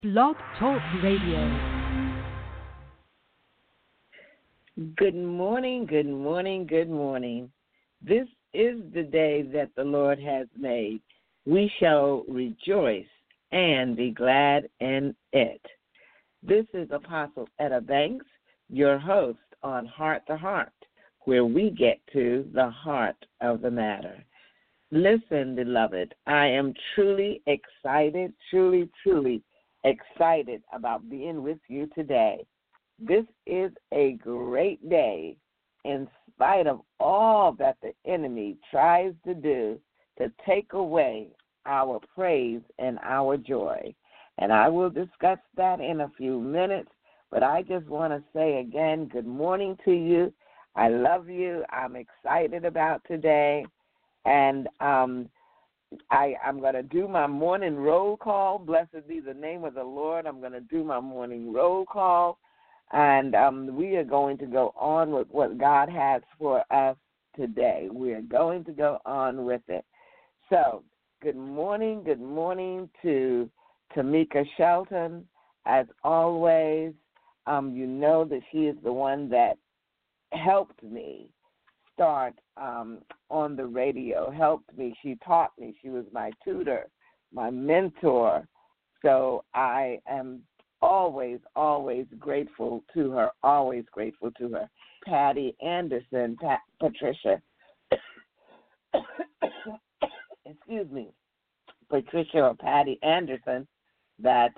Blog Talk Radio. Good morning, good morning, good morning. This is the day that the Lord has made. We shall rejoice and be glad in it. This is Apostle Etta Banks, your host on Heart to Heart, where we get to the heart of the matter. Listen, beloved, I am truly excited, truly excited about being with you today. This is a great day in spite of all that the enemy tries to do to take away our praise and our joy. And I will discuss that in a few minutes, but I just want to say again, good morning to you. I love you. I'm excited about today. And I'm going to do my morning roll call. Blessed be the name of the Lord. I'm going to do my morning roll call. And we are going to go on with what God has for us today. We are going to go on with it. So, good morning to Tamika Shelton. As always, you know that she is the one that helped me start on the radio, helped me. She taught me. She was my tutor, my mentor. So I am always grateful to her, Patty Anderson, Patricia, excuse me, Patricia or Patty Anderson that,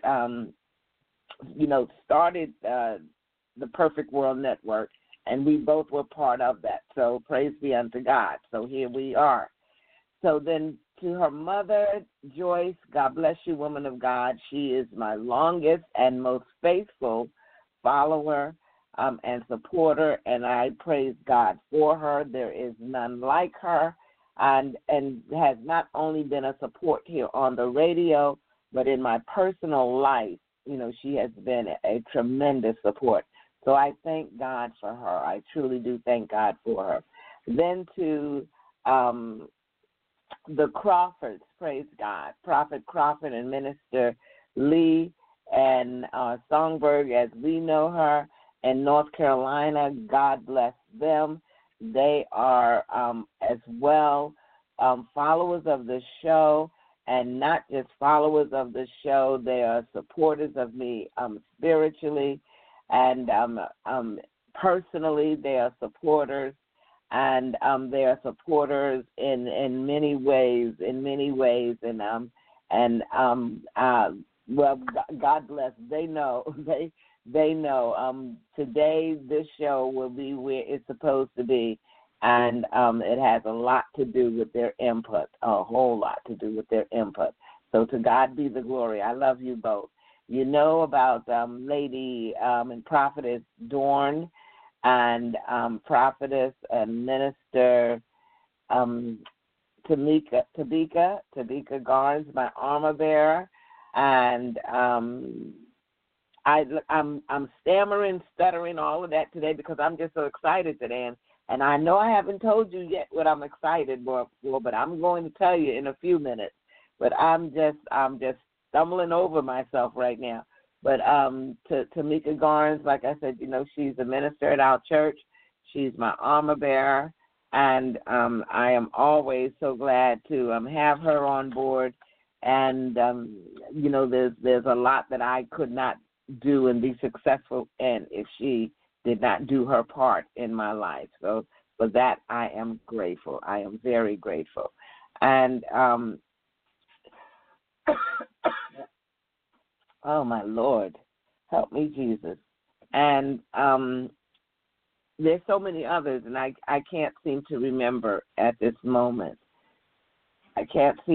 started the Perfect World Network, and we both were part of that. So praise be unto God. So here we are. So then to her mother, Joyce, God bless you, woman of God. She is my longest and most faithful follower and supporter, and I praise God for her. There is none like her, and has not only been a support here on the radio, but in my personal life, she has been a tremendous support. So I thank God for her. I truly do thank God for her. Then to the Crawfords, praise God, Prophet Crawford and Minister Lee and Songbird, as we know her, in North Carolina. God bless them. They are as well followers of the show, and not just followers of the show. They are supporters of me spiritually, and personally they are supporters. And they are supporters in many ways, well, God bless. They know, they know. Today this show will be where it's supposed to be, and it has a lot to do with their input, a whole lot to do with their input. So to God be the glory. I love you both. You know about Lady and Prophetess Dorn, and Prophetess and Minister Tamika Garnes, my armor bearer, and I'm stammering, stuttering, all of that today because I'm just so excited today, and I know I haven't told you yet what I'm excited for, but I'm going to tell you in a few minutes. But I'm just stumbling over myself right now. But to Tamika Garnes, like I said, she's a minister at our church. She's my armor bearer, and I am always so glad to have her on board. And, there's a lot that I could not do and be successful in if she did not do her part in my life. So for that, I am grateful. I am very grateful. And oh, my Lord, help me, Jesus. And there's so many others, and I can't seem to remember at this moment. And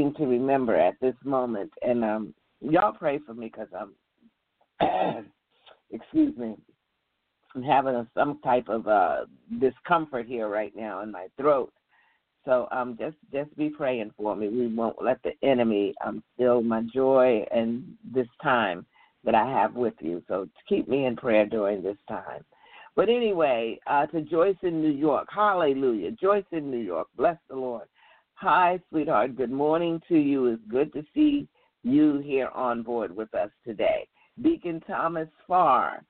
y'all pray for me because I'm, excuse me, I'm having some type of discomfort here right now in my throat. So just be praying for me. We won't let the enemy steal my joy and this time that I have with you. So keep me in prayer during this time. But anyway, to Joyce in New York, hallelujah. Joyce in New York, bless the Lord. Hi, sweetheart. Good morning to you. It's good to see you here on board with us today. Deacon Thomas Farr,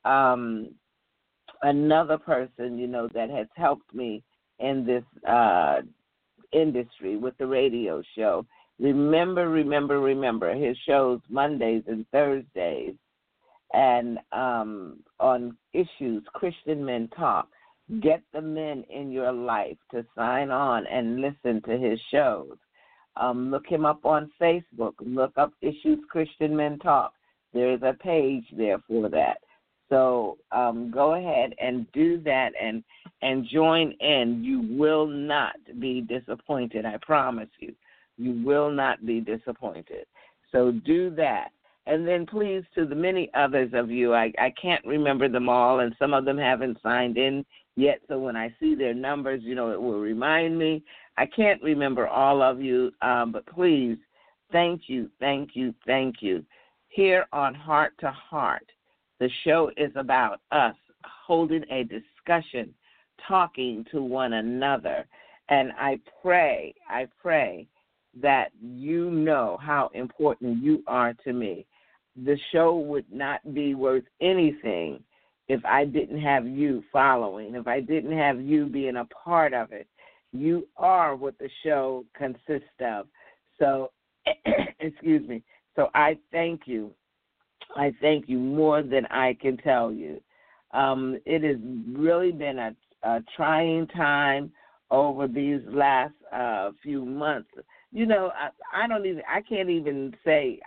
another person, that has helped me in this industry with the radio show. Remember his shows Mondays and Thursdays, and on Issues Christian Men Talk. Get the men in your life to sign on and listen to his shows. Look him up on Facebook. Look up Issues Christian Men Talk. There is a page there for that. So go ahead and do that and join in. You will not be disappointed, I promise you. You will not be disappointed. So do that. And then please, to the many others of you, I can't remember them all, and some of them haven't signed in yet, so when I see their numbers, it will remind me. I can't remember all of you, but please, thank you. Here on Heart to Heart, the show is about us holding a discussion, talking to one another, and I pray that you know how important you are to me. The show would not be worth anything if I didn't have you following, if I didn't have you being a part of it. You are what the show consists of. So, excuse me. So I thank you. I thank you more than I can tell you. It has really been a trying time over these last few months. I can't even say.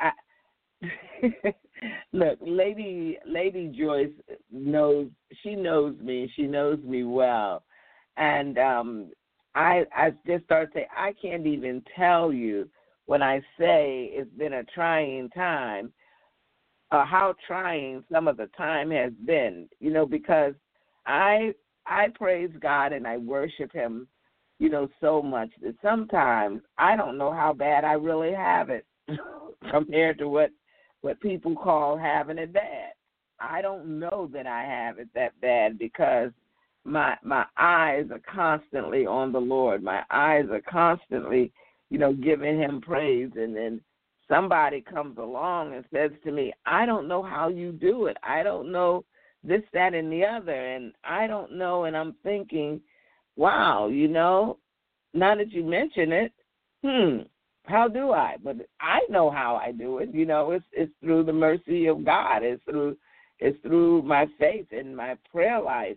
Look, Lady Joyce knows me. She knows me well, and I just started saying I can't even tell you when I say it's been a trying time, how trying some of the time has been. Because I praise God and I worship Him, so much that sometimes I don't know how bad I really have it compared to what people call having it bad. I don't know that I have it that bad because my eyes are constantly on the Lord. My eyes are constantly, giving Him praise. And then somebody comes along and says to me, I don't know how you do it. I don't know this, that, and the other. And I don't know. And I'm thinking, wow, now that you mention it, how do I? But I know how I do it. It's through the mercy of God. It's through my faith and my prayer life.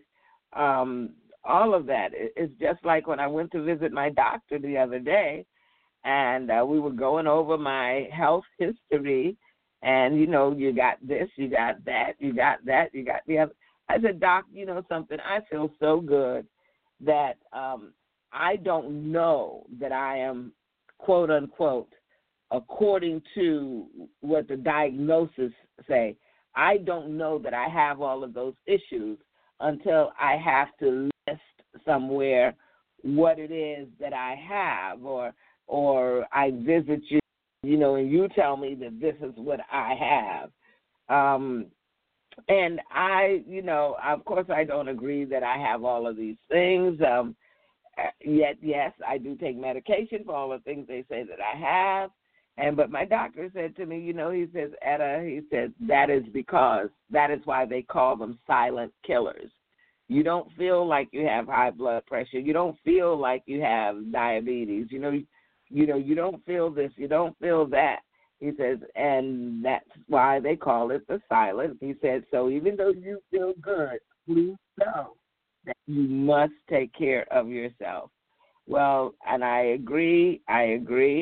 All of that. It's just like when I went to visit my doctor the other day, and we were going over my health history, and, you got this, you got that, you got that, you got the other. I said, Doc, something? I feel so good that I don't know that I am, quote, unquote, according to what the diagnosis say, I don't know that I have all of those issues until I have to list somewhere what it is that I have, or I visit you, and you tell me that this is what I have. And I, of course I don't agree that I have all of these things. Yet, yes, I do take medication for all the things they say that I have. But my doctor said to me, he says, Etta, that is why they call them silent killers. You don't feel like you have high blood pressure. You don't feel like you have diabetes. You don't feel this. You don't feel that. He says, and that's why they call it the silent. He said, so even though you feel good, please know that you must take care of yourself. Well, and I agree. I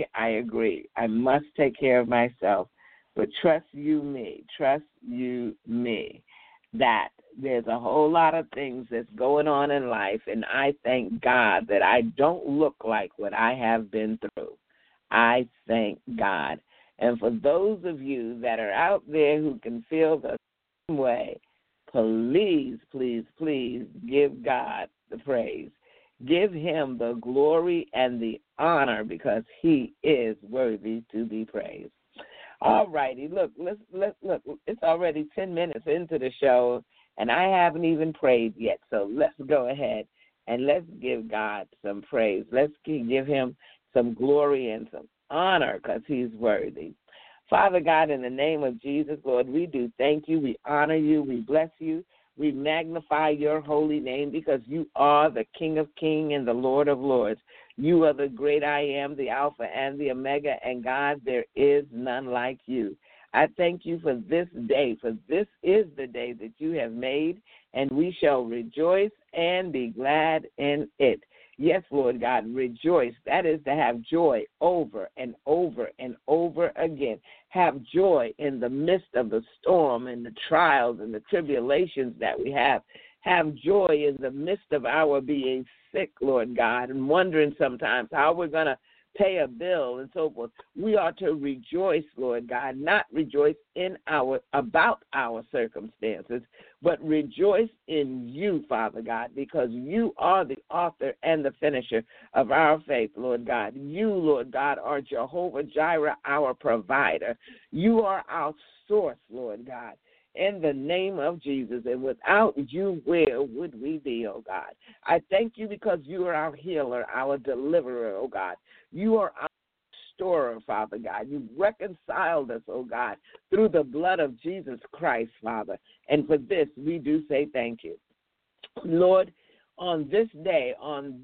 must take care of myself. But trust you me, that there's a whole lot of things that's going on in life, and I thank God that I don't look like what I have been through. I thank God. And for those of you that are out there who can feel the same way, please, please, please give God the praise. Give Him the glory and the honor because He is worthy to be praised. All righty, look. It's already 10 minutes into the show, and I haven't even prayed yet. So let's go ahead and let's give God some praise. Let's give Him some glory and some honor because He's worthy. Father God, in the name of Jesus, Lord, we do thank you, we honor you, we bless you, we magnify your holy name because you are the King of kings and the Lord of lords. You are the great I am, the Alpha and the Omega, and God, there is none like you. I thank you for this day, for this is the day that you have made, and we shall rejoice and be glad in it. Yes, Lord God, rejoice. That is to have joy over and over and over again. Have joy in the midst of the storm and the trials and the tribulations that we have. Have joy in the midst of our being sick, Lord God, and wondering sometimes how we're going to pay a bill and so forth. We are to rejoice, Lord God, not rejoice about our circumstances, but rejoice in you, Father God, because you are the author and the finisher of our faith, Lord God. You, Lord God, are Jehovah Jireh, our provider. You are our source, Lord God. In the name of Jesus, and without you, where would we be, oh God? I thank you because you are our healer, our deliverer, oh God. You are our restorer, Father God. You reconciled us, oh God, through the blood of Jesus Christ, Father. And for this, we do say thank you. Lord, on this day,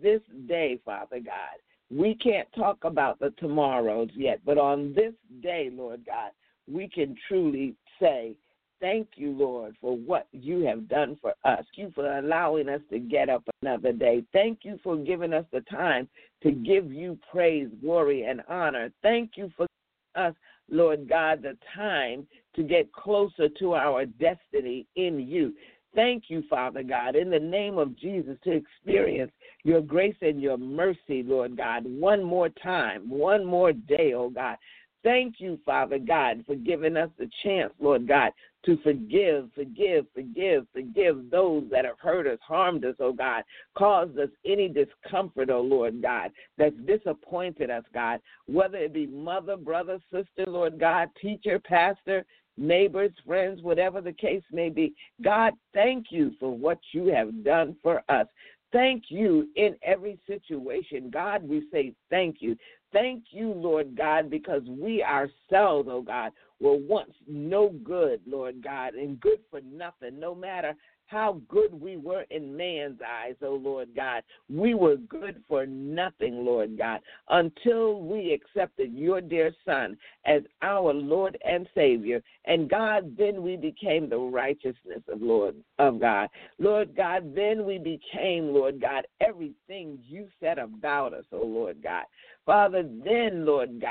Father God, we can't talk about the tomorrows yet, but on this day, Lord God, we can truly say, thank you, Lord, for what you have done for us. Thank you for allowing us to get up another day. Thank you for giving us the time to give you praise, glory, and honor. Thank you for giving us, Lord God, the time to get closer to our destiny in you. Thank you, Father God, in the name of Jesus, to experience your grace and your mercy, Lord God, one more time, one more day, oh God. Thank you, Father God, for giving us the chance, Lord God, to forgive those that have hurt us, harmed us, oh God, caused us any discomfort, oh Lord God, that's disappointed us, God, whether it be mother, brother, sister, Lord God, teacher, pastor, neighbors, friends, whatever the case may be. God, thank you for what you have done for us. Thank you in every situation. God, we say thank you. Thank you, Lord God, because we ourselves, oh God, were once no good, Lord God, and good for nothing, no matter how good we were in man's eyes, oh Lord God. We were good for nothing, Lord God, until we accepted your dear Son as our Lord and Savior. And God, then we became the righteousness of God. Lord God, then we became, Lord God, everything you said about us, oh Lord God. Father, then,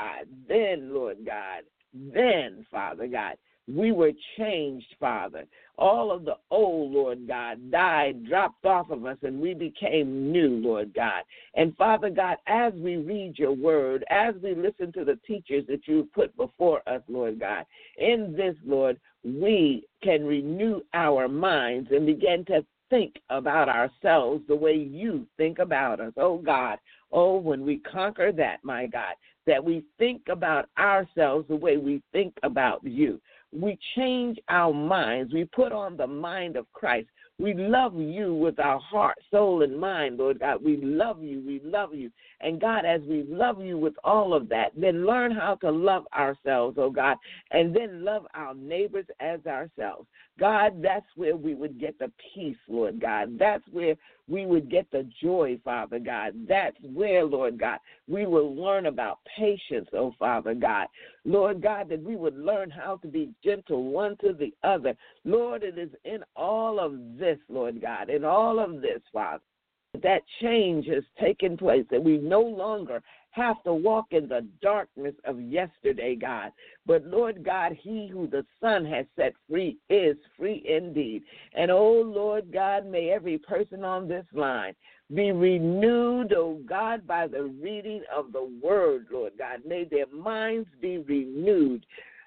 Father God, we were changed, Father. All of the old, Lord God, died, dropped off of us, and we became new, Lord God. And, Father God, as we read your word, as we listen to the teachers that you put before us, Lord God, in this, Lord, we can renew our minds and begin to think about ourselves the way you think about us, oh God. Oh, when we conquer that, my God, that we think about ourselves the way we think about you. We change our minds. We put on the mind of Christ. We love you with our heart, soul, and mind, Lord God. We love you. We love you. And, God, as we love you with all of that, then learn how to love ourselves, oh God, and then love our neighbors as ourselves. God, that's where we would get the peace, Lord God. That's where we would get the joy, Father God. That's where, Lord God, we will learn about patience, oh Father God. Lord God, that we would learn how to be gentle one to the other. Lord, it is in all of this, Lord God, in all of this, Father, that change has taken place, that we no longer have to walk in the darkness of yesterday, God. But, Lord God, he who the Son has set free is free indeed. And, oh, Lord God, may every person on this line be renewed, oh God, by the reading of the word, Lord God. May their minds be renewed.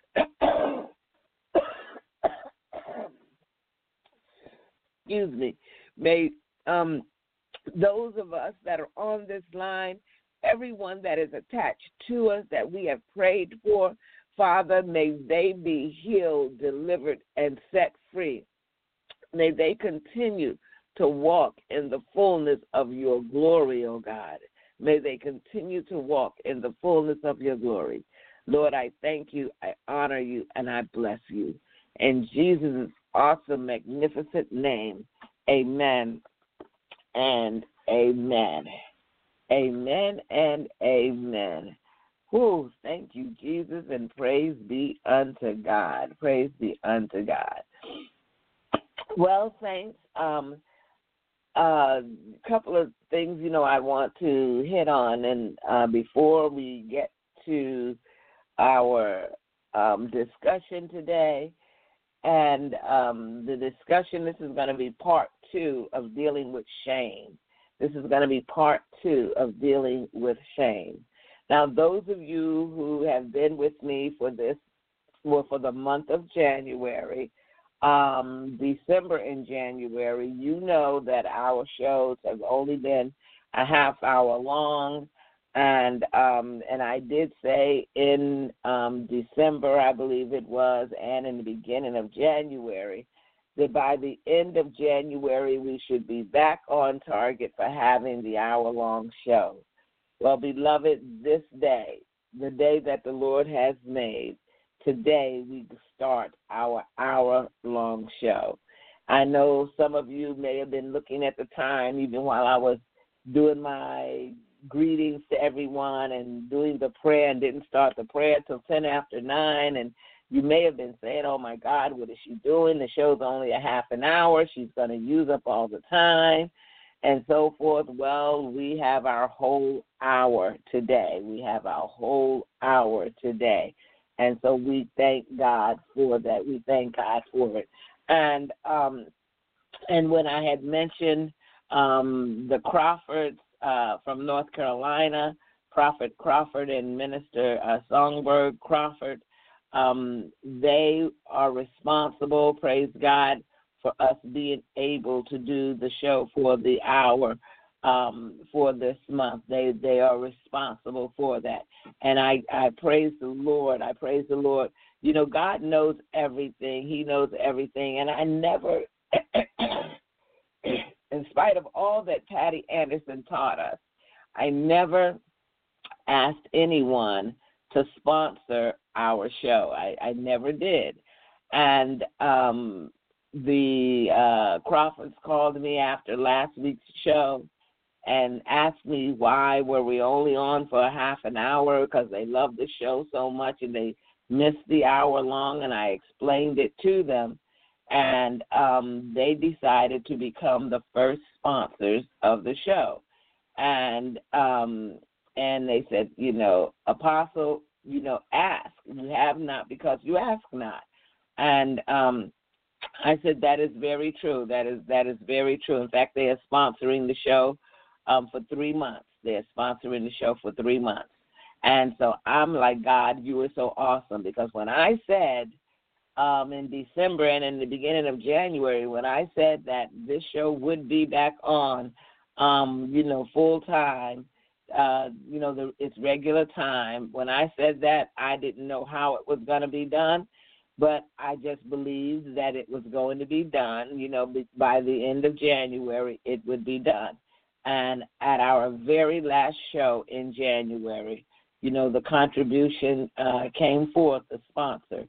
Excuse me. May those of us that are on this line, everyone that is attached to us that we have prayed for, Father, may they be healed, delivered, and set free. May they continue to walk in the fullness of your glory, O God. May they continue to walk in the fullness of your glory. Lord, I thank you, I honor you, and I bless you. In Jesus' awesome, magnificent name, amen and amen. Amen and amen. Whew, thank you, Jesus, and praise be unto God. Praise be unto God. Well, saints, a couple of things, I want to hit on, and before we get to our discussion today, and the discussion, this is going to be part 2 of dealing with shame. This is going to be part 2 of dealing with shame. Now, those of you who have been with me for the month of January, December and January, you know that our shows have only been a half hour long, and I did say in December, I believe it was, and in the beginning of January, that by the end of January we should be back on target for having the hour-long show. Well, beloved, this day, the day that the Lord has made, today we start our hour-long show. I know some of you may have been looking at the time, even while I was doing my greetings to everyone and doing the prayer, and didn't start the prayer till 10 after 9, and you may have been saying, oh, my God, what is she doing? The show's only a half an hour. She's going to use up all the time, and so forth. Well, we have our whole hour today. We have our whole hour today. And so we thank God for that. We thank God for it. And when I had mentioned the Crawfords from North Carolina, Prophet Crawford and Minister Songbird Crawford, they are responsible, praise God, for us being able to do the show for the hour for this month. They are responsible for that. And I praise the Lord. I praise the Lord. God knows everything. He knows everything. And I never, in spite of all that Patty Anderson taught us, I never asked anyone to sponsor our show. I never did. And the Crawfords called me after last week's show and asked me why were we only on for a half an hour, because they loved the show so much and they missed the hour long, and I explained it to them. And they decided to become the first sponsors of the show. And they said, Apostle, ask. You have not because you ask not. And I said, that is very true. That is very true. In fact, they are sponsoring the show for 3 months. They're sponsoring the show for 3 months. And so I'm like, God, you are so awesome, because when I said in December and in the beginning of January, when I said that this show would be back on, full time, its regular time, when I said that, I didn't know how it was going to be done, but I just believed that it was going to be done. By the end of January, it would be done. And at our very last show in January, the contribution came forth, the sponsor.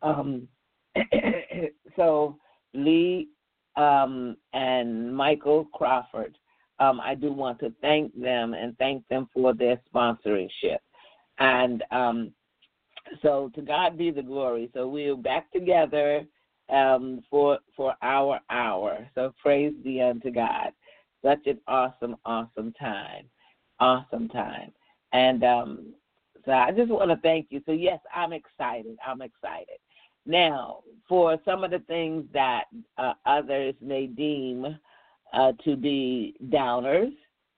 So Lee and Michael Crawford, I do want to thank them and thank them for their sponsorship. And so to God be the glory. So we're back together for our hour. So praise be unto God. Such an awesome, awesome time. Awesome time. And so I just want to thank you. So, yes, I'm excited. Now, for some of the things that others may deem to be downers,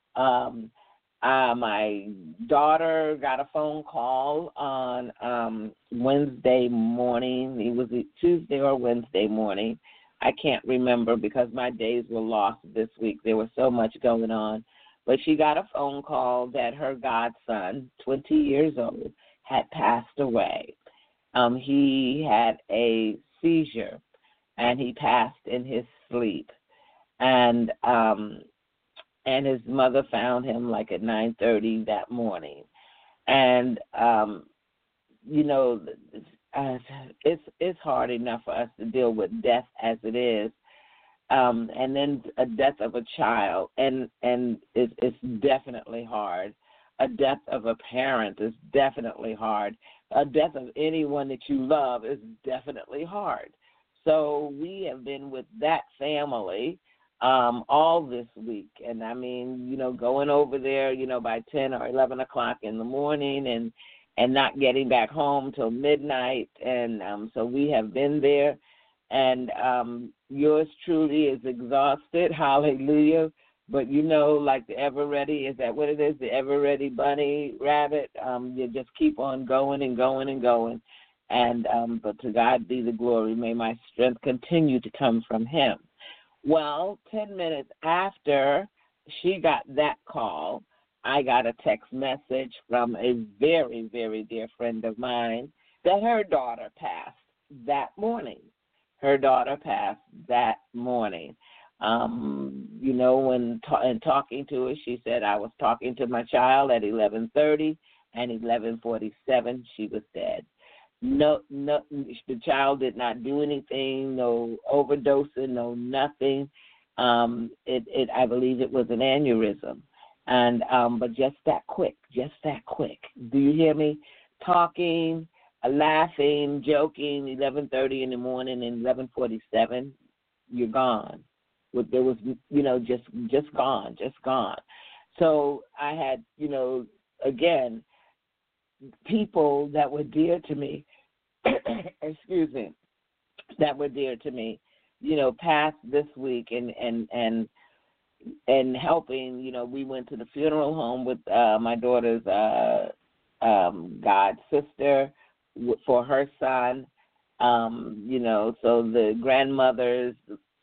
my daughter got a phone call on Wednesday morning. It was Tuesday or Wednesday morning. I can't remember because my days were lost this week. There was so much going on. But she got a phone call that her godson, 20 years old, had passed away. He had a seizure, and he passed in his sleep. And his mother found him like at 9:30 that morning. And it's hard enough for us to deal with death as it is, and then a death of a child, and it's definitely hard. A death of a parent is definitely hard. A death of anyone that you love is definitely hard. So we have been with that family all this week. And, I mean, going over there, by 10 or 11 o'clock in the morning and not getting back home till midnight. And so we have been there. And yours truly is exhausted. Hallelujah. But, like the ever-ready, is that what it is, the ever-ready bunny rabbit? You just keep on going and going and going. And but to God be the glory. May my strength continue to come from him. Well, 10 minutes after she got that call, I got a text message from a very, very dear friend of mine that her daughter passed that morning. Her daughter passed that morning. When talking to her, she said, I was talking to my child at 11:30, and 11:47, she was dead. No, the child did not do anything, no overdosing, no nothing. I believe it was an aneurysm, and but just that quick. Do you hear me? Talking, laughing, joking. 11:30 in the morning and 11:47, you're gone. There was, just gone. So I had, again, people that were dear to me, excuse me, that were dear to me, passed this week and helping. We went to the funeral home with my daughter's god sister for her son. So the grandmothers,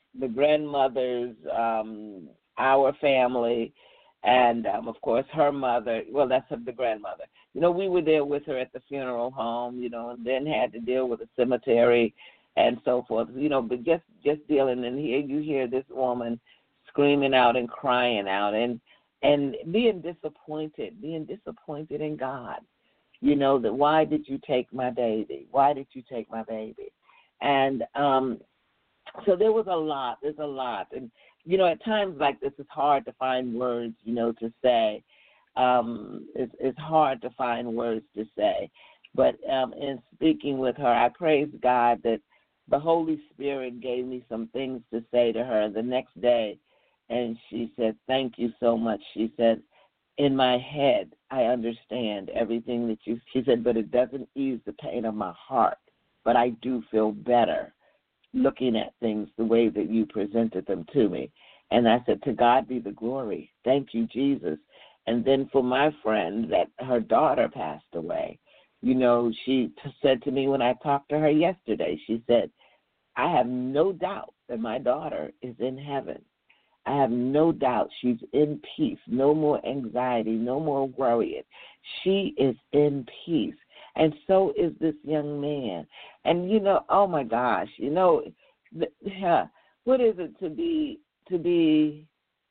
our family, and, of course, her mother. Well, that's the grandmother. We were there with her at the funeral home, and then had to deal with the cemetery and so forth, but just dealing. And here you hear this woman screaming out and crying out and being disappointed in God. That why did you take my baby? Why did you take my baby? And so there was a lot. There's a lot. And, at times like this, it's hard to find words, to say. It's hard to find words to say. But in speaking with her, I praise God that the Holy Spirit gave me some things to say to her the next day. And she said, thank you so much. She said, in my head, I understand everything that she said, but it doesn't ease the pain of my heart. But I do feel better looking at things the way that you presented them to me. And I said, to God be the glory. Thank you, Jesus. And then for my friend that her daughter passed away, she said to me when I talked to her yesterday, she said, I have no doubt that my daughter is in heaven. I have no doubt she's in peace, no more anxiety, no more worrying. She is in peace. And so is this young man. And, oh, my gosh, what is it to be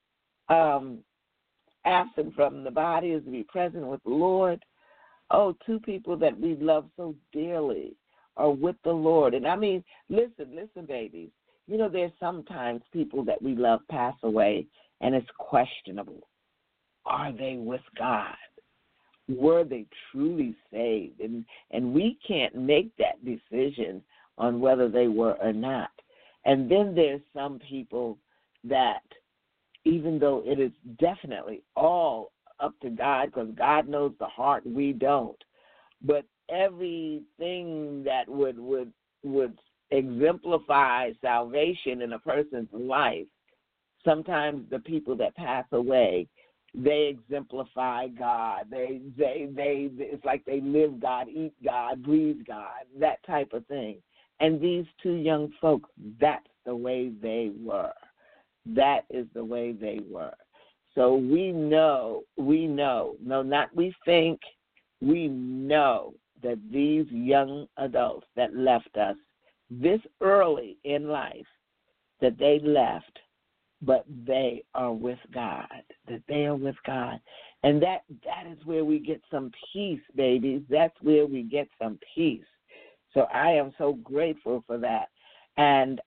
absent from the body is to be present with the Lord. Oh, two people that we love so dearly are with the Lord. And, I mean, listen, babies. There's sometimes people that we love pass away, and it's questionable. Are they with God? Were they truly saved? And we can't make that decision on whether they were or not. And then there's some people that, even though it is definitely all up to God, because God knows the heart, we don't. But everything that would exemplify salvation in a person's life, sometimes the people that pass away, they exemplify God. They it's like they live God, eat God, breathe God, that type of thing. And these two young folks, that's the way they were. That is the way they were. So we know, no, not we think, we know that these young adults that left us this early in life, that they left, but they are with God, that they are with God. And that is where we get some peace, babies. That's where we get some peace. So I am so grateful for that. And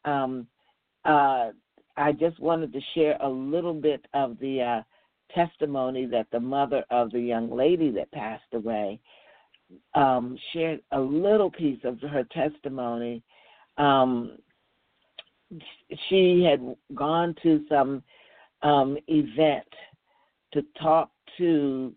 I just wanted to share a little bit of the testimony that the mother of the young lady that passed away shared a little piece of her testimony. She had gone to some event to talk to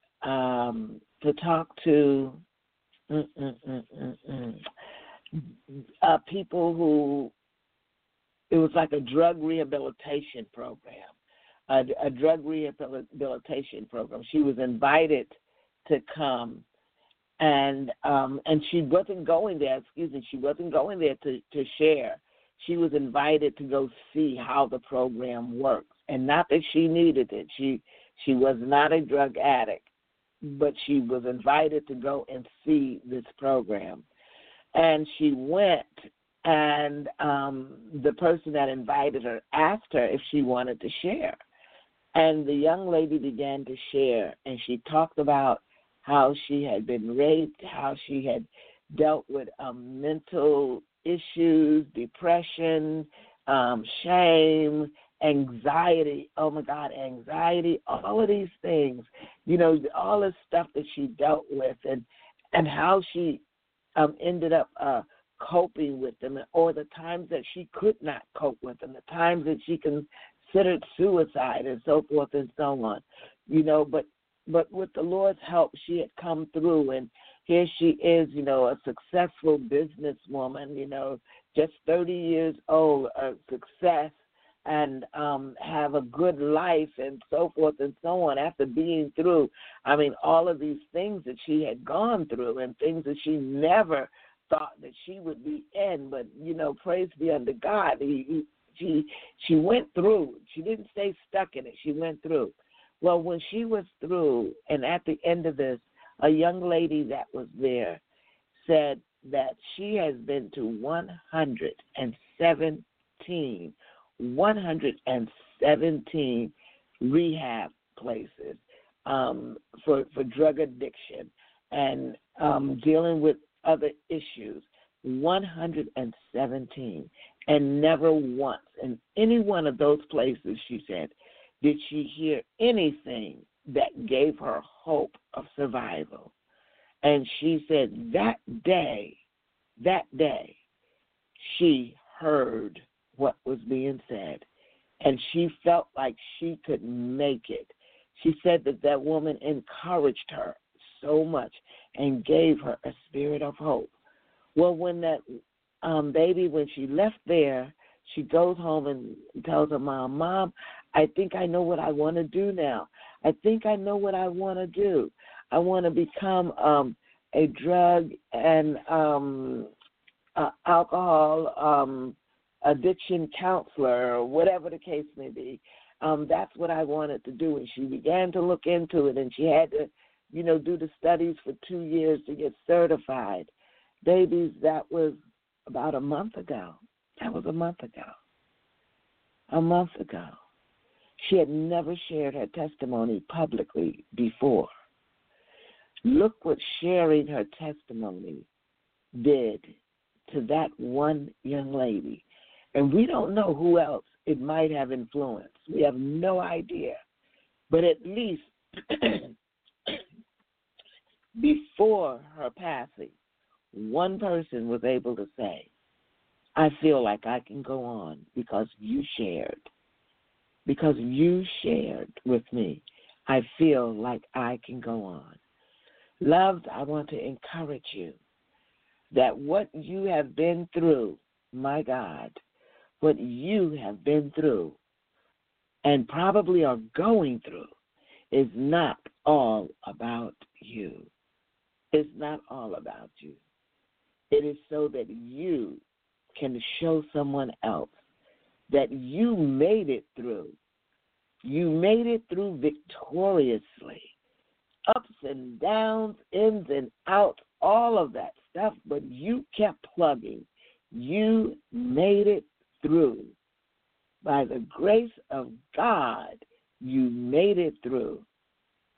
people who, it was like a drug rehabilitation program, a drug rehabilitation program. She was invited to come, and she wasn't going there. She wasn't going there to share. She was invited to go see how the program works, and not that she needed it. She was not a drug addict, but she was invited to go and see this program. And she went, and the person that invited her asked her if she wanted to share. And the young lady began to share, and she talked about how she had been raped, how she had dealt with mental issues, depression, shame, anxiety, oh my God, anxiety, all of these things, all this stuff that she dealt with, and how she ended up coping with them, or the times that she could not cope with them, the times that she considered suicide and so forth and so on, but with the Lord's help, she had come through, and here she is, a successful businesswoman, just 30 years old, a success, and have a good life and so forth and so on after being through, all of these things that she had gone through and things that she never thought that she would be in. But, praise be unto God. She went through. She didn't stay stuck in it. She went through. Well, when she was through, and at the end of this, a young lady that was there said that she has been to 117 rehab places for drug addiction and dealing with other issues, 117, and never once in any one of those places, she said, did she hear anything that gave her hope of survival. And she said that day, she heard what was being said, and she felt like she could make it. She said that woman encouraged her so much and gave her a spirit of hope. Well, when that baby, when she left there, she goes home and tells her Mom, I think I know what I want to do now. I think I know what I want to do. I want to become a drug and alcohol addiction counselor, or whatever the case may be. That's what I wanted to do. And she began to look into it, and she had to, do the studies for 2 years to get certified. Babies, that was about a month ago. That was a month ago. A month ago. She had never shared her testimony publicly before. Look what sharing her testimony did to that one young lady. And we don't know who else it might have influenced. We have no idea. But at least before her passing, one person was able to say, I feel like I can go on because you shared. Because you shared with me, I feel like I can go on. Loved, I want to encourage you that what you have been through, my God, what you have been through and probably are going through is not all about you. It's not all about you. It is so that you can show someone else that you made it through. You made it through victoriously. Ups and downs, ins and outs, all of that stuff, but you kept plugging. You made it through. By the grace of God, you made it through.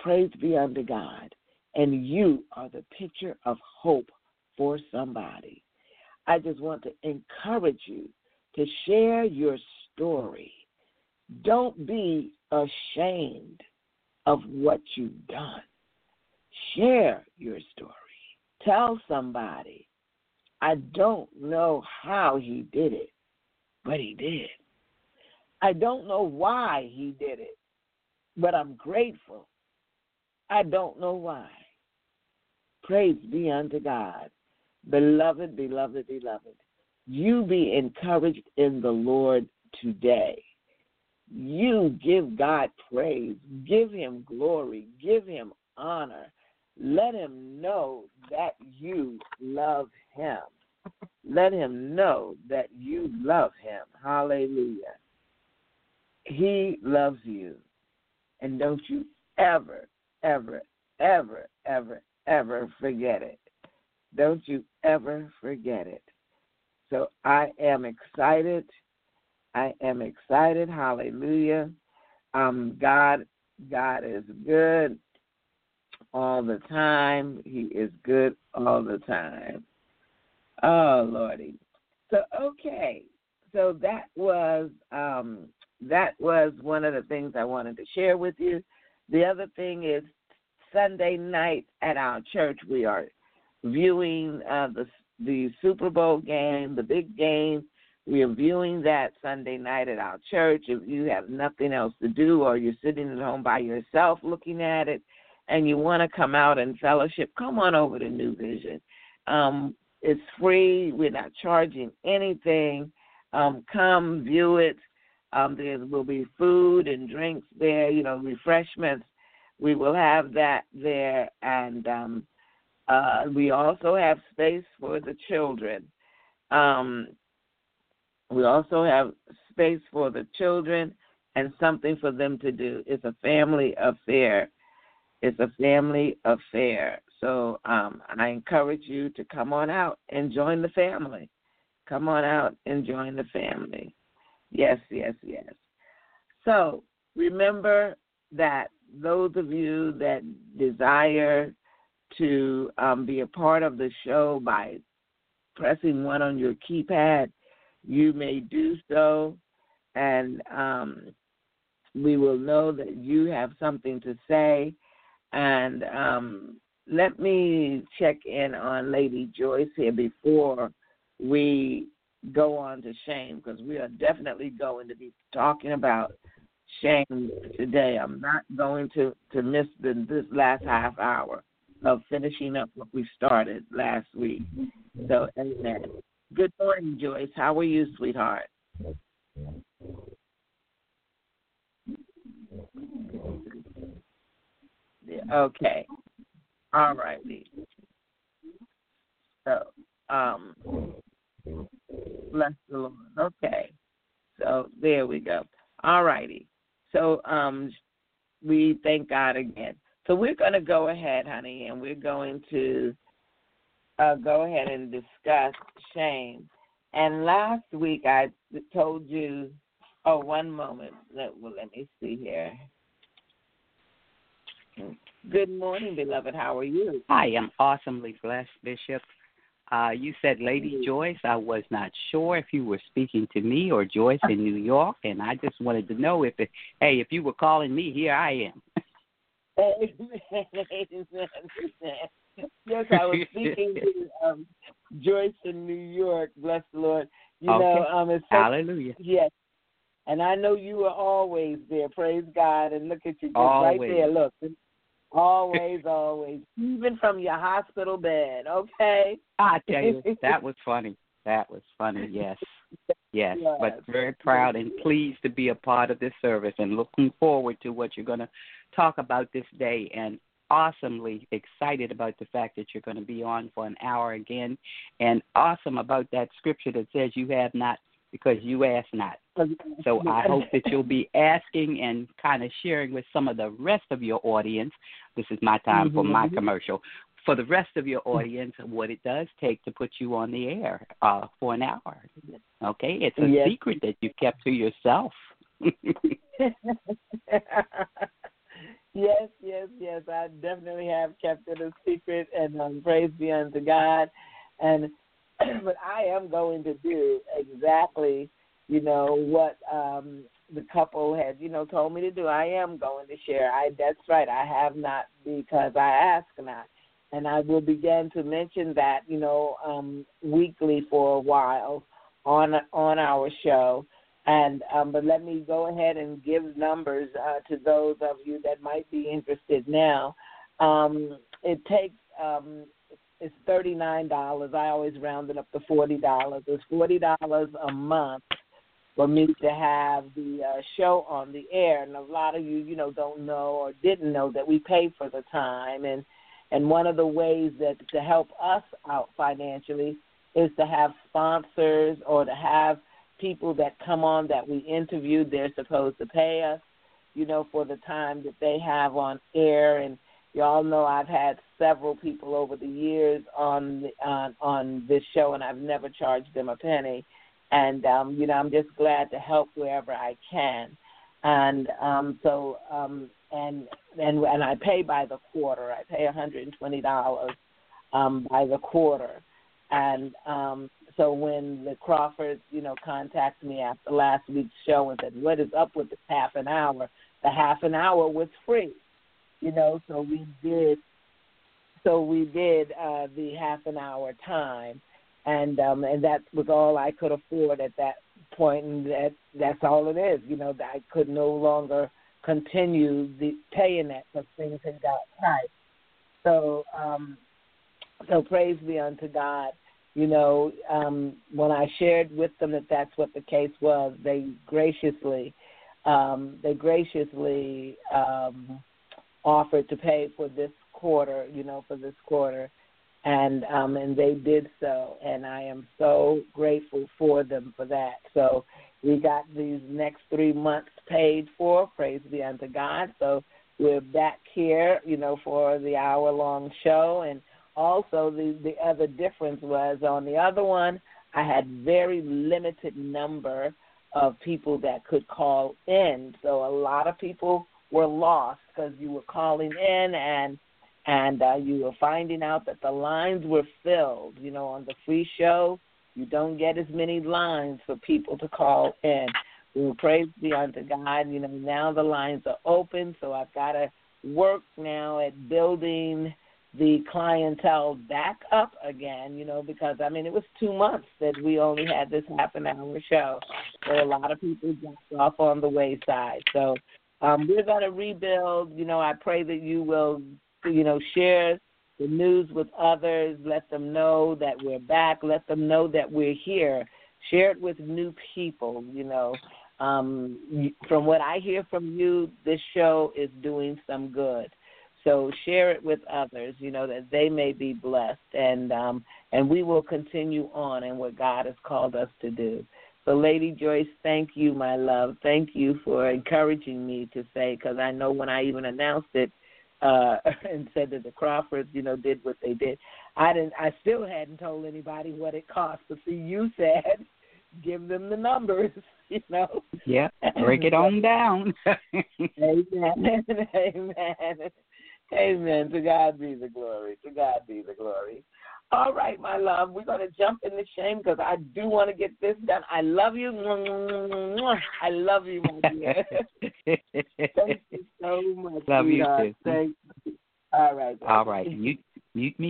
Praise be unto God. And you are the picture of hope for somebody. I just want to encourage you to share your story. Don't be ashamed of what you've done. Share your story. Tell somebody, I don't know how he did it, but he did. I don't know why he did it, but I'm grateful. I don't know why. Praise be unto God. Beloved, beloved, beloved, you be encouraged in the Lord today. You give God praise. Give him glory. Give him honor. Let him know that you love him. Let him know that you love him. Hallelujah. He loves you. And don't you ever, ever, ever, ever, ever forget it. Don't you ever forget it. So I am excited. I am excited. Hallelujah. God is good all the time. He is good all the time. Oh, Lordy. So, okay. So that was one of the things I wanted to share with you. The other thing is Sunday night at our church, we are viewing the Super Bowl game, the big game. We are viewing that Sunday night at our church. If you have nothing else to do or you're sitting at home by yourself looking at it and you want to come out and fellowship, come on over to New Vision. It's free. We're not charging anything. Come view it. There will be food and drinks there, refreshments. We will have that there. And we also have space for the children. We also have space for the children and something for them to do. It's a family affair. It's a family affair. So I encourage you to come on out and join the family. Come on out and join the family. Yes, yes, yes. So remember that those of you that desire to be a part of the show by pressing 1 on your keypad, you may do so, and we will know that you have something to say. And let me check in on Lady Joyce here before we go on to shame, because we are definitely going to be talking about shame today. I'm not going to miss this last half hour of finishing up what we started last week. So, amen. Good morning, Joyce. How are you, sweetheart? Okay. All righty. So, bless the Lord. Okay. So, there we go. All righty. So, we thank God again. So, we're going to go ahead, honey, and we're going to go ahead and discuss shame. And last week I told you, one moment. Let me see here. Good morning, beloved. How are you? I am awesomely blessed, Bishop. You said Lady Joyce. I was not sure if you were speaking to me or Joyce in New York, and I just wanted to know if you were calling me, here I am. Yes, I was speaking to Joyce in New York. Bless the Lord. It's hallelujah. Yes, and I know you are always there. Praise God, and look at you, just always. Right there. Look, always, always, even from your hospital bed. Okay. I tell you, that was funny. That was funny. Yes. Yes, but very proud and pleased to be a part of this service and looking forward to what you're going to talk about this day, and awesomely excited about the fact that you're going to be on for an hour again, and awesome about that scripture that says you have not because you ask not. So I hope that you'll be asking and kind of sharing with some of the rest of your audience. This is my time for my commercial. For the rest of your audience, what it does take to put you on the air for an hour. Okay? It's a secret that you kept to yourself. Yes, yes, yes. I definitely have kept it a secret, and praise be unto God. And but I am going to do exactly, what the couple had, told me to do. I am going to share. That's right. I have not because I ask not, and I will begin to mention that, weekly for a while on our show. And but let me go ahead and give numbers to those of you that might be interested now. It takes it's $39. I always round it up to $40. It's $40 a month for me to have the show on the air. And a lot of you, don't know or didn't know that we pay for the time. And one of the ways that to help us out financially is to have sponsors or to have people that come on that we interviewed. They're supposed to pay us, for the time that they have on air. And y'all know I've had several people over the years on this show, and I've never charged them a penny. And I'm just glad to help wherever I can. And and I pay by the quarter. I pay $120 by the quarter. And so when the Crawfords, contacted me after last week's show and said, what is up with the half an hour? The half an hour was free, so we did the half an hour time, and that was all I could afford at that point, and that's all it is. I could no longer continue paying that because things had got tight. So praise be unto God. When I shared with them that that's what the case was, they graciously offered to pay for this quarter, and they did so, and I am so grateful for them for that. So we got these next 3 months paid for, praise be unto God. So we're back here, for the hour-long show. And also the other difference was on the other one, I had very limited number of people that could call in. So a lot of people were lost because you were calling in and you were finding out that the lines were filled. On the free show, you don't get as many lines for people to call in. Well, praise be unto God. Now the lines are open, so I've got to work now at building the clientele back up again, because, it was 2 months that we only had this half an hour show. So a lot of people dropped off on the wayside. So we're going to rebuild. I pray that you will, share the news with others. Let them know that we're back. Let them know that we're here. Share it with new people, From what I hear from you, this show is doing some good. So share it with others, that they may be blessed, and we will continue on in what God has called us to do. So, Lady Joyce, thank you, my love. Thank you for encouraging me to say, because I know when I even announced it and said that the Crawfords, did what they did, I still hadn't told anybody what it cost. But see, you said, give them the numbers, Yeah, break it on down. Amen. Amen. Amen. To God be the glory. To God be the glory. All right, my love. We're going to jump into shame because I do want to get this done. I love you. I love you, my dear. Thank you so much. Love sweetheart. you, too. Thank you. All right. All right. Mute me.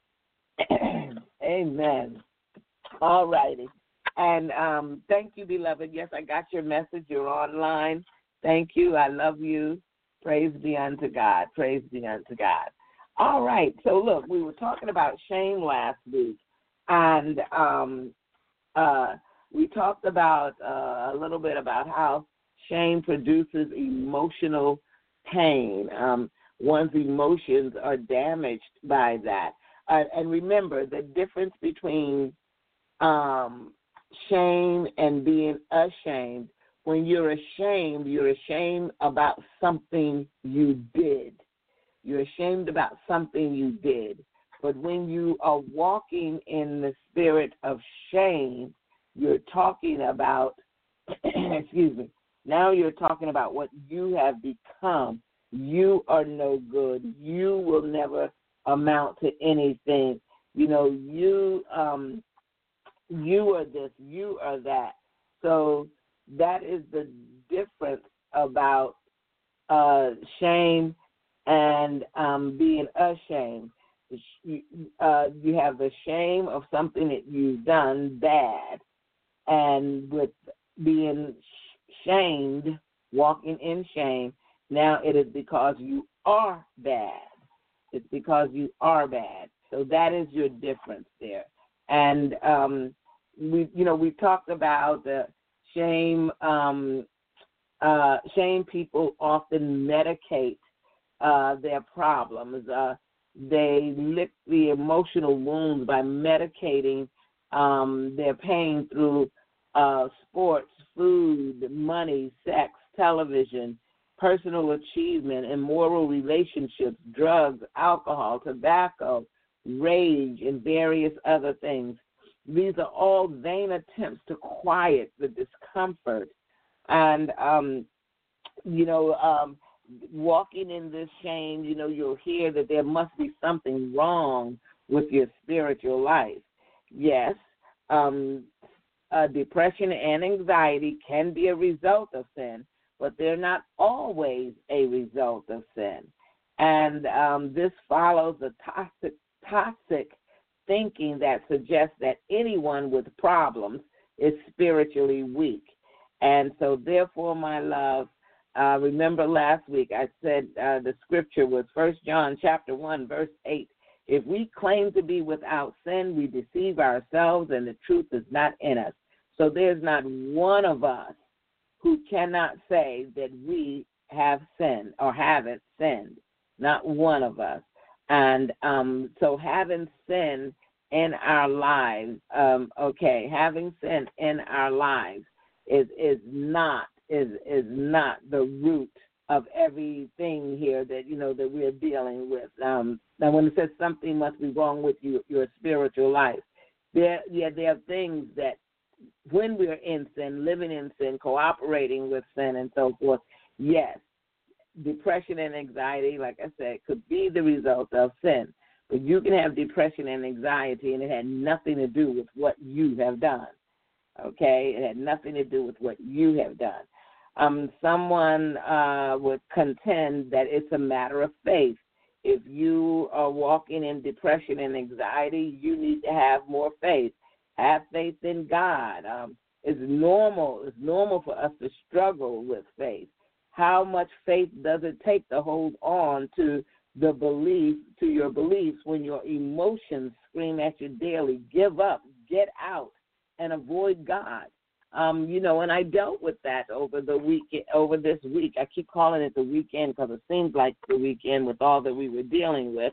Amen. All righty. And thank you, beloved. Yes, I got your message. You're online. Thank you. I love you. Praise be unto God. Praise be unto God. All right. So, look, we were talking about shame last week, and we talked about a little bit about how shame produces emotional pain. One's emotions are damaged by that. And remember, the difference between shame and being ashamed. When you're ashamed about something you did. You're ashamed about something you did. But when you are walking in the spirit of shame, you're talking about, excuse me, now you're talking about what you have become. You are no good. You will never amount to anything. You know, you are this, you are that. So that is the difference about shame and being ashamed. You have the shame of something that you've done bad, and with being shamed, walking in shame, now it is because you are bad. It's because you are bad. So that is your difference there. And we talked about the shame. Shame people often medicate their problems. They lick the emotional wounds by medicating their pain through sports, food, money, sex, television, personal achievement, immoral relationships, drugs, alcohol, tobacco, rage, and various other things. These are all vain attempts to quiet the discomfort. And, walking in this shame, you'll hear that there must be something wrong with your spiritual life. Yes, depression and anxiety can be a result of sin, but they're not always a result of sin. And this follows the toxic thinking that suggests that anyone with problems is spiritually weak. And so, therefore, my love, remember last week I said the scripture was 1 John chapter 1, verse 8. If we claim to be without sin, we deceive ourselves, and the truth is not in us. So there's not one of us who cannot say that we have sinned or haven't sinned. Not one of us. And so having sin in our lives, having sin in our lives is not the root of everything here that that we're dealing with. Now, when it says something must be wrong with your spiritual life, there are things that when we're in sin, living in sin, cooperating with sin, and so forth, yes, depression and anxiety, like I said, could be the result of sin. But you can have depression and anxiety, and it had nothing to do with what you have done. Okay? It had nothing to do with what you have done. Someone would contend that it's a matter of faith. If you are walking in depression and anxiety, you need to have more faith. Have faith in God. It's normal. It's normal for us to struggle with faith. How much faith does it take to hold on to your beliefs when your emotions scream at you daily? Give up, get out, and avoid God. And I dealt with that over this week. I keep calling it the weekend because it seems like the weekend with all that we were dealing with.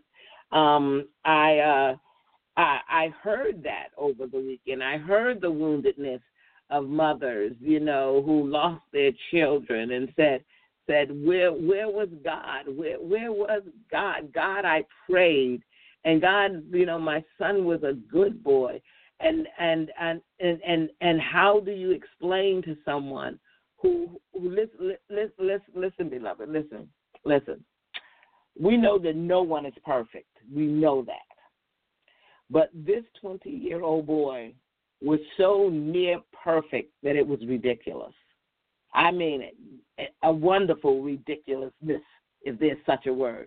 I heard that over the weekend. I heard the woundedness of mothers, who lost their children and said, where was God? Where was God? God, I prayed, and God, my son was a good boy. And how do you explain to someone who listen, beloved, listen. We know that no one is perfect. We know that. But this 20-year-old boy was so near perfect that it was ridiculous. I mean it, a wonderful ridiculousness, if there's such a word.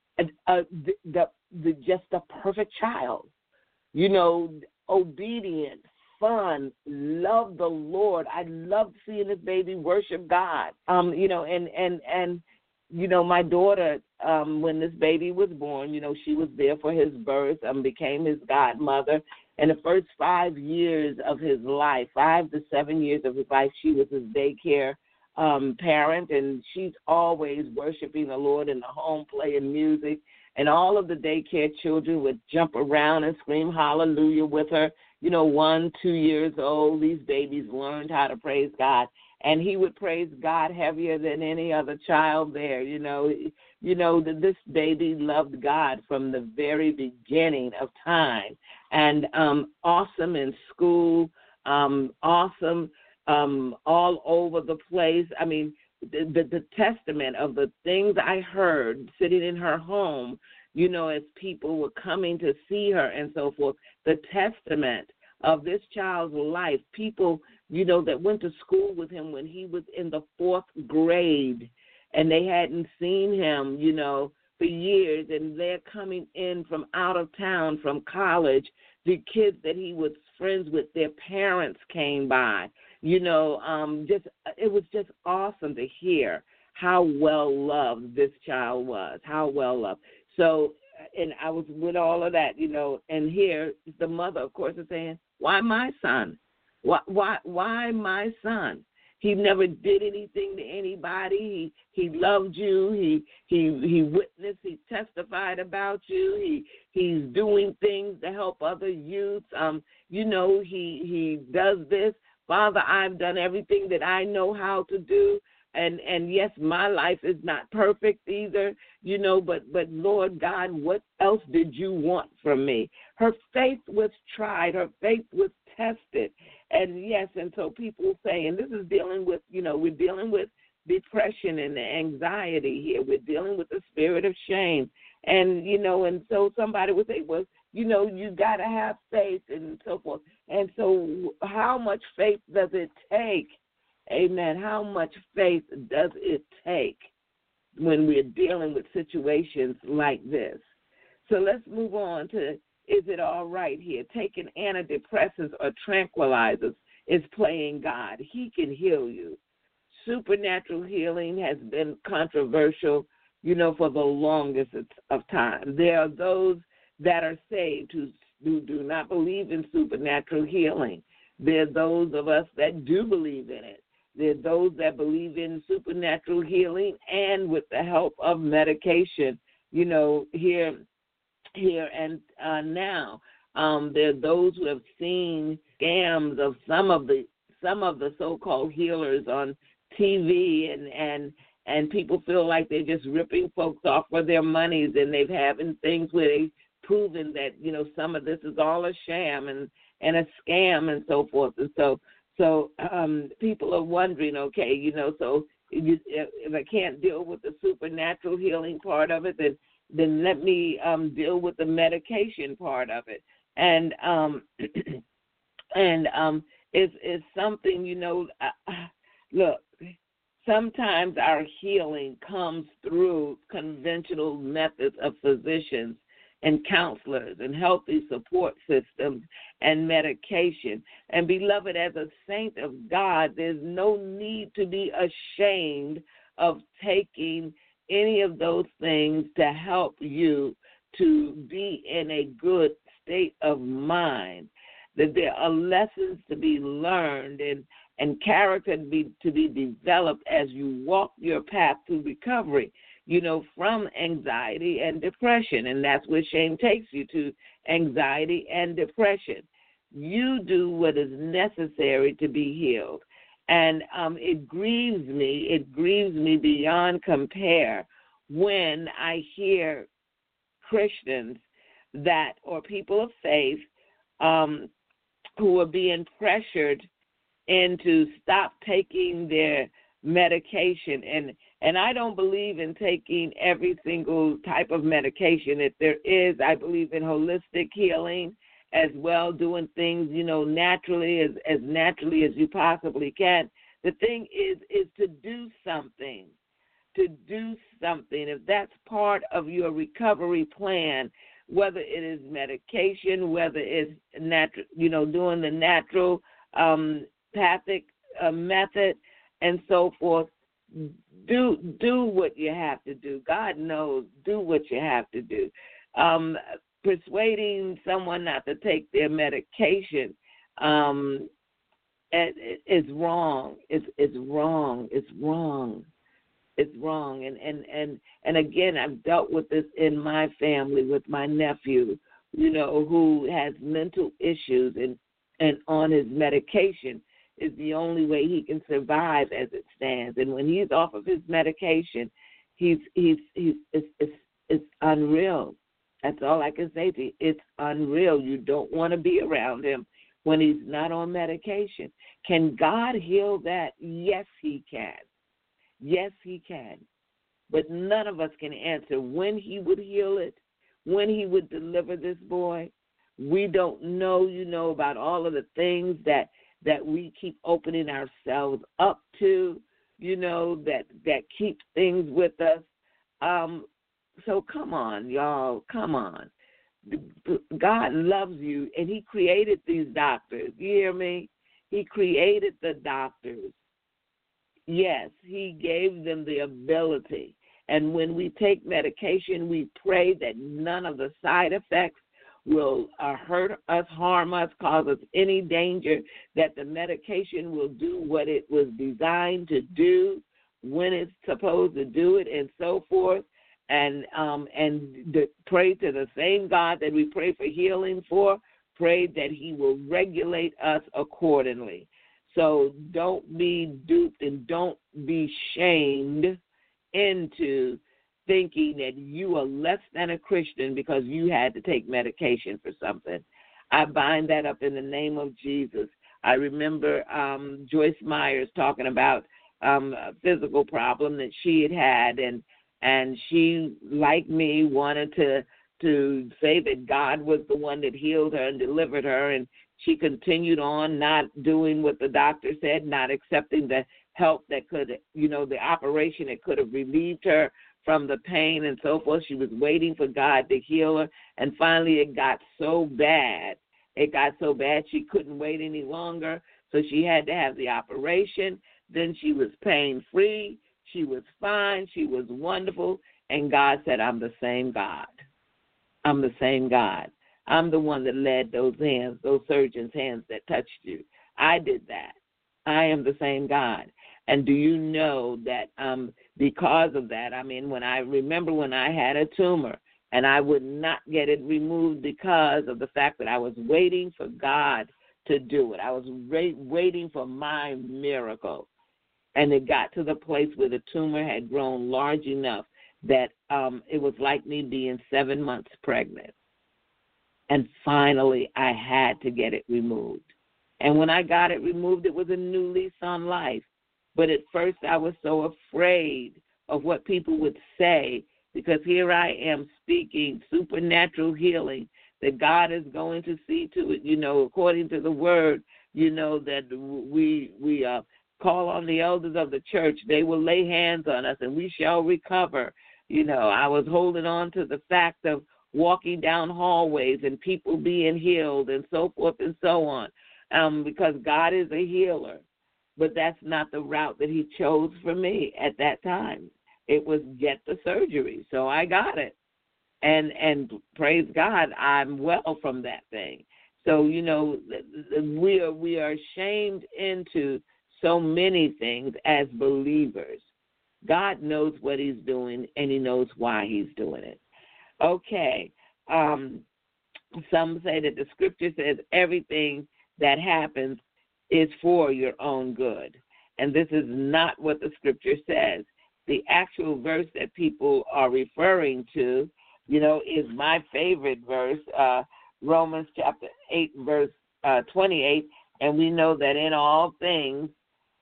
Just a perfect child, obedient, fun, love the Lord. I loved seeing this baby worship God. My daughter, when this baby was born, she was there for his birth, became his godmother. And the first 5 years of his life, 5 to 7 years of his life, she was his daycare parent, and she's always worshiping the Lord in the home, playing music. And all of the daycare children would jump around and scream hallelujah with her. 1, 2 years old, these babies learned how to praise God. And he would praise God heavier than any other child there. This baby loved God from the very beginning of time. And awesome in school, awesome all over the place. I mean, the testament of the things I heard sitting in her home, as people were coming to see her and so forth, the testament of this child's life, people, that went to school with him when he was in the 4th grade, and they hadn't seen him, for years, and they're coming in from out of town, from college. The kids that he was friends with, their parents came by. It was just awesome to hear how well loved this child was, how well loved. So, and I was with all of that, and here the mother, of course, is saying, "Why my son? Why my son? He never did anything to anybody. He loved you. He witnessed. He testified about you. He's doing things to help other youths. He does this. Father, I've done everything that I know how to do. And yes, my life is not perfect either, but Lord God, what else did you want from me?" Her faith was tried. Her faith was tested. And yes, and so people say, and this is dealing with, we're dealing with depression and anxiety here. We're dealing with the spirit of shame. And, and so somebody would say, well, you got to have faith and so forth. And so how much faith does it take? Amen. How much faith does it take when we're dealing with situations like this? So let's move on to, is it all right here? Taking antidepressants or tranquilizers is playing God. He can heal you. Supernatural healing has been controversial, for the longest of time. There are those that are saved who do not believe in supernatural healing. There are those of us that do believe in it. There are those that believe in supernatural healing and with the help of medication, here and now. There are those who have seen scams of some of the so-called healers on TV, and people feel like they're just ripping folks off for their monies, and they've having things where they've proven that some of this is all a sham and a scam and so forth. And so people are wondering, okay, so if I can't deal with the supernatural healing part of it, then let me deal with the medication part of it. And it's something, look, sometimes our healing comes through conventional methods of physicians and counselors and healthy support systems and medication. And beloved, as a saint of God, there's no need to be ashamed of taking any of those things to help you to be in a good state of mind, that there are lessons to be learned and character to be developed as you walk your path to recovery, from anxiety and depression. And that's where shame takes you, to anxiety and depression. You do what is necessary to be healed. And it grieves me beyond compare when I hear Christians or people of faith who are being pressured into stop taking their medication. And I don't believe in taking every single type of medication. If there is, I believe in holistic healing as well, doing things, naturally, as naturally as you possibly can. The thing is to do something. If that's part of your recovery plan, whether it is medication, whether it's natural, doing the natural pathic method and so forth, do what you have to do. God knows, do what you have to do. Persuading someone not to take their medication is wrong. It's wrong. And again, I've dealt with this in my family with my nephew, who has mental issues and on his medication is the only way he can survive as it stands. And when he's off of his medication, it's unreal. That's all I can say to you. It's unreal. You don't want to be around him when he's not on medication. Can God heal that? Yes, he can. Yes, he can. But none of us can answer when he would heal it, when he would deliver this boy. We don't know, about all of the things that we keep opening ourselves up to, that keep things with us. So come on, y'all, come on. God loves you, and he created these doctors. You hear me? He created the doctors. Yes, he gave them the ability. And when we take medication, we pray that none of the side effects will hurt us, harm us, cause us any danger, that the medication will do what it was designed to do, when it's supposed to do it, and so forth. And pray to the same God that we pray for healing for, pray that he will regulate us accordingly. So don't be duped and don't be shamed into thinking that you are less than a Christian because you had to take medication for something. I bind that up in the name of Jesus. I remember Joyce Myers talking about a physical problem that she had, and she, like me, wanted to say that God was the one that healed her and delivered her, and she continued on not doing what the doctor said, not accepting the help that could, the operation that could have relieved her from the pain and so forth. She was waiting for God to heal her, and finally it got so bad. She couldn't wait any longer, so she had to have the operation. Then she was pain-free. She was fine. She was wonderful. And God said, I'm the same God. I'm the same God. I'm the one that led those hands, those surgeons' hands that touched you. I did that. I am the same God. And do you know that because of that, when I had a tumor and I would not get it removed because of the fact that I was waiting for God to do it. I was waiting for my miracle. And it got to the place where the tumor had grown large enough that it was like me being 7 months pregnant. And finally, I had to get it removed. And when I got it removed, it was a new lease on life. But at first, I was so afraid of what people would say, because here I am speaking supernatural healing, that God is going to see to it, according to the word, that we call on the elders of the church. They will lay hands on us and we shall recover. I was holding on to the fact of walking down hallways and people being healed and so forth and so on, because God is a healer. But that's not the route that he chose for me at that time. It was get the surgery. So I got it. And praise God, I'm well from that thing. So, we are shamed into so many things as believers. God knows what he's doing, and he knows why he's doing it. Okay. Some say that the scripture says everything that happens is for your own good. And this is not what the scripture says. The actual verse that people are referring to, is my favorite verse, Romans chapter 8, verse 28. And we know that in all things,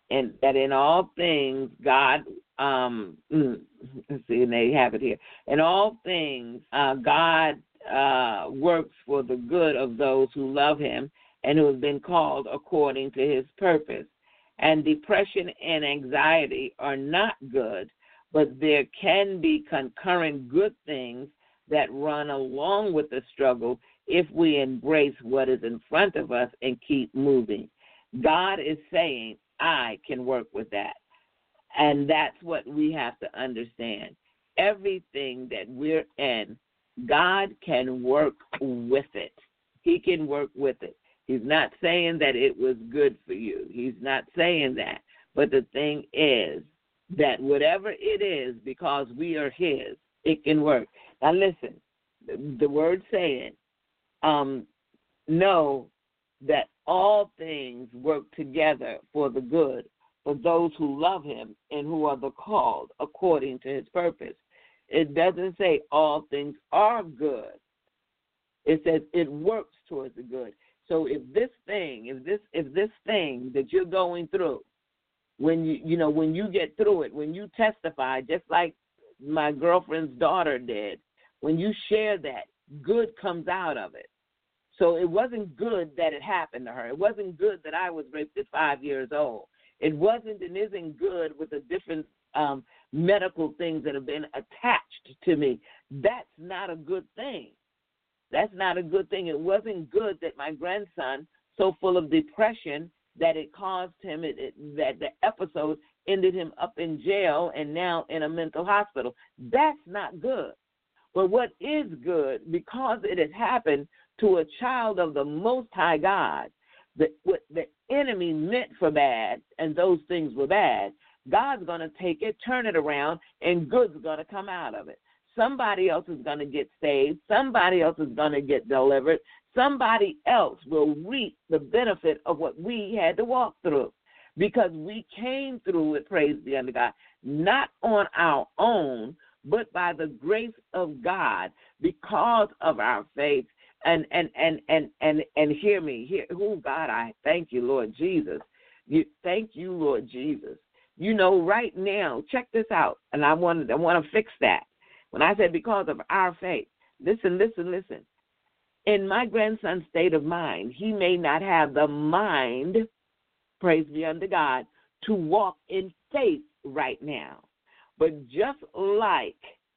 God, let's see, and they have it here. In all things, God works for the good of those who love him and who have been called according to his purpose. And depression and anxiety are not good, but there can be concurrent good things that run along with the struggle if we embrace what is in front of us and keep moving. God is saying, I can work with that. And that's what we have to understand. Everything that we're in, God can work with it. He can work with it. He's not saying that it was good for you. He's not saying that. But the thing is that whatever it is, because we are his, it can work. Now listen, the word saying, know that all things work together for the good for those who love him and who are the called according to his purpose. It doesn't say all things are good. It says it works towards the good. So if this thing that you're going through, when when you get through it, when you testify, just like my girlfriend's daughter did, when you share that, good comes out of it. So it wasn't good that it happened to her. It wasn't good that I was raped at 5 years old. It wasn't and isn't good with the different medical things that have been attached to me. That's not a good thing. That's not a good thing. It wasn't good that my grandson, so full of depression that it caused him, that the episode ended him up in jail and now in a mental hospital. That's not good. But what is good, because it has happened to a child of the Most High God, that what the enemy meant for bad, and those things were bad, God's going to take it, turn it around, and good's going to come out of it. Somebody else is going to get saved. Somebody else is going to get delivered. Somebody else will reap the benefit of what we had to walk through, because we came through it, praise be unto God, not on our own, but by the grace of God, because of our faith. And hear me. God, I thank you, Lord Jesus. Thank you, Lord Jesus. Right now, check this out, and I want to fix that. When I said because of our faith, listen. In my grandson's state of mind, he may not have the mind, praise be unto God, to walk in faith right now. But just like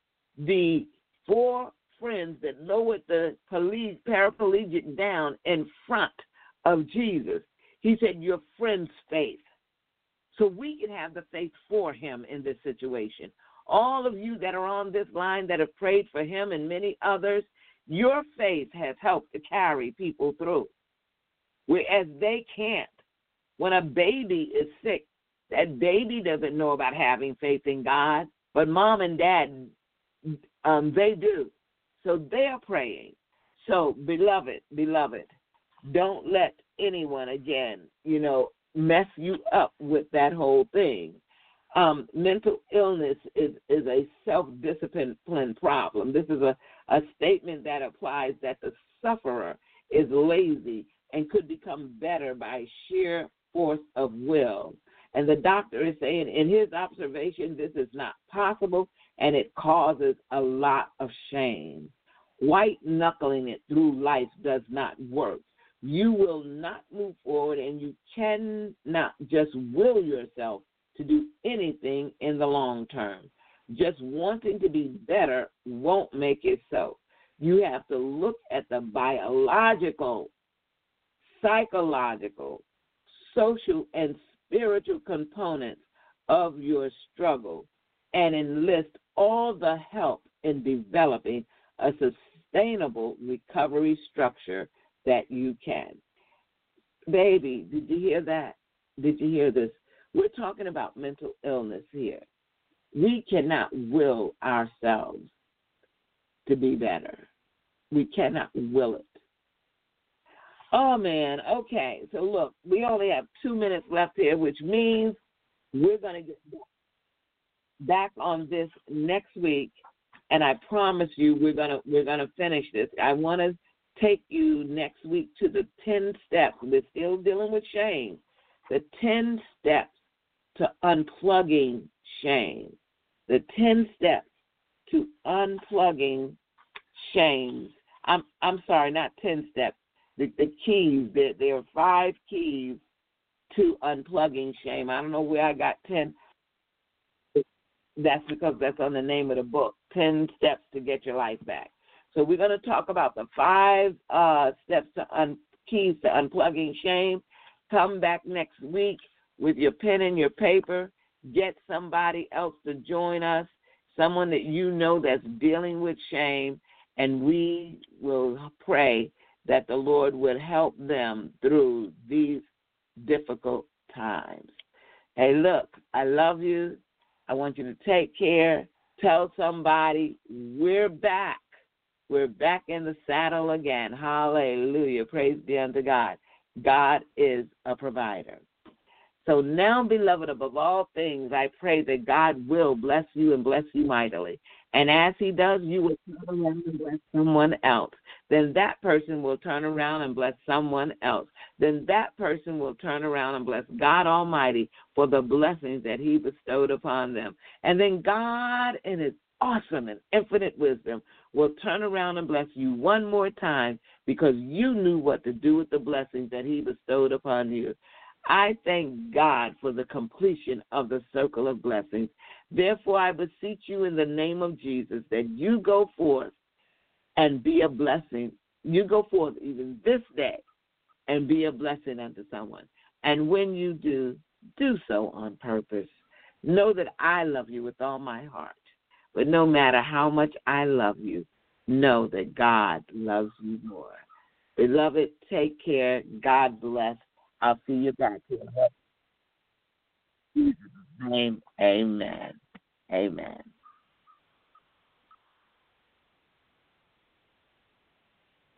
the 4 friends that lowered the paraplegic down in front of Jesus, he said, your friend's faith. So we can have the faith for him in this situation. All of you that are on this line that have prayed for him and many others, your faith has helped to carry people through, whereas they can't. When a baby is sick, that baby doesn't know about having faith in God, but mom and dad, they do. So they're praying. So, beloved, don't let anyone again, mess you up with that whole thing. Mental illness is a self-discipline problem. This is a statement that applies that the sufferer is lazy and could become better by sheer force of will. And the doctor is saying, in his observation, this is not possible, and it causes a lot of shame. White-knuckling it through life does not work. You will not move forward, and you cannot just will yourself to do anything in the long term. Just wanting to be better won't make it so. You have to look at the biological, psychological, social, and spiritual components of your struggle and enlist all the help in developing a sustainable recovery structure that you can. Baby, did you hear that? Did you hear this? We're talking about mental illness here. We cannot will ourselves to be better. We cannot will it. Oh, man. Okay. So, look, we only have 2 minutes left here, which means we're going to get back on this next week, and I promise you we're gonna finish this. I want to take you next week to the 10 steps. We're still dealing with shame. The 10 steps to unplugging shame. The 10 steps to unplugging shame. I'm sorry, not 10 steps. The keys. There are 5 keys to unplugging shame. I don't know where I got 10. That's because that's on the name of the book, 10 Steps to Get Your Life Back. So we're going to talk about the 5 steps to keys to unplugging shame. Come back next week with your pen and your paper. Get somebody else to join us, someone that you know that's dealing with shame, and we will pray that the Lord would help them through these difficult times. Hey, look, I love you. I want you to take care. Tell somebody we're back. We're back in the saddle again. Hallelujah. Praise be unto God. God is a provider. So now, beloved, above all things, I pray that God will bless you and bless you mightily. And as he does, you will turn around and bless someone else. Then that person will turn around and bless someone else. Then that person will turn around and bless God Almighty for the blessings that he bestowed upon them. And then God, in his awesome and infinite wisdom, will turn around and bless you one more time because you knew what to do with the blessings that he bestowed upon you. I thank God for the completion of the circle of blessings. Therefore, I beseech you in the name of Jesus that you go forth and be a blessing. You go forth even this day and be a blessing unto someone. And when you do so on purpose. Know that I love you with all my heart. But no matter how much I love you, know that God loves you more. Beloved, take care. God bless. I'll see you back here. In Jesus' name, amen. Amen.